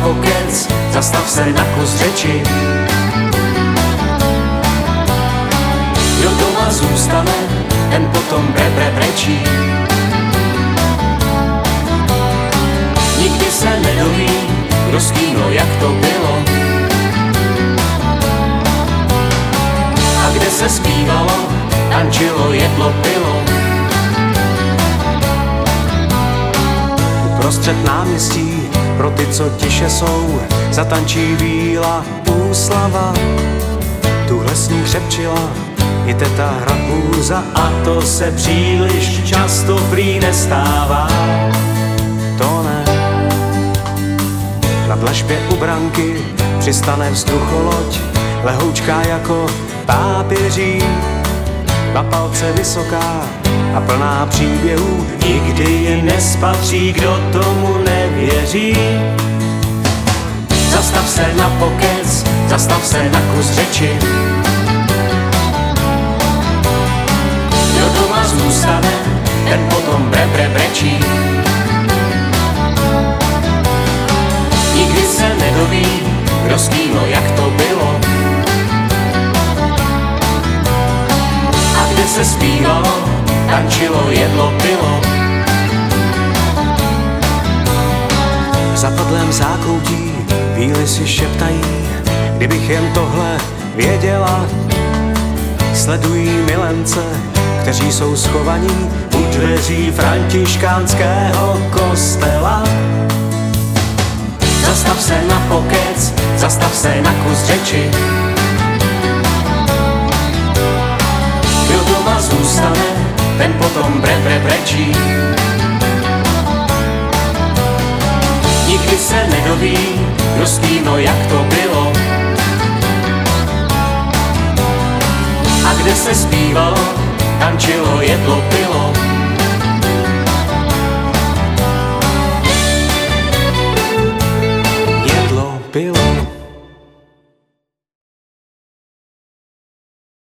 pokec, zastav se na kus řeči. Kdo doma zůstane, ten potom brečí. Nikdy se nedoví, kdo s kým, jak to bylo. A kde se zpívalo, tančilo, jedlo, pilo. Uprostřed náměstí, pro ty, co tiše jsou, zatančí víla úslava. Tuhle s ní křepčila i teta Hrabůza, a to se příliš často prý nestává. To ne. Na dlažbě u branky přistane vzducholoď, lehoučká jako pápěří, na palce vysoká a plná příběhů. Nikdy je nespatří, kdo tomu nevěří. Zastav se na pokec, zastav se na kus řeči. Kdo doma zůstane, ten potom brečí. Nikdy se nedoví, kdo s kým, jak to bylo. A kde se zpívalo, tančilo, jedlo, pilo. V zapadlém zákoutí víly si šeptají, kdybych jen tohle věděla. Sledují milence, kteří jsou schovaní u dveří františkánského kostela. Zastav se na pokec, zastav se na kus řeči. Kdo doma zůstane, ten potom brečí. Nikdy se nedoví, kdo s kým, jak to bylo. A kde se zpívalo, tančilo, jedlo, pilo.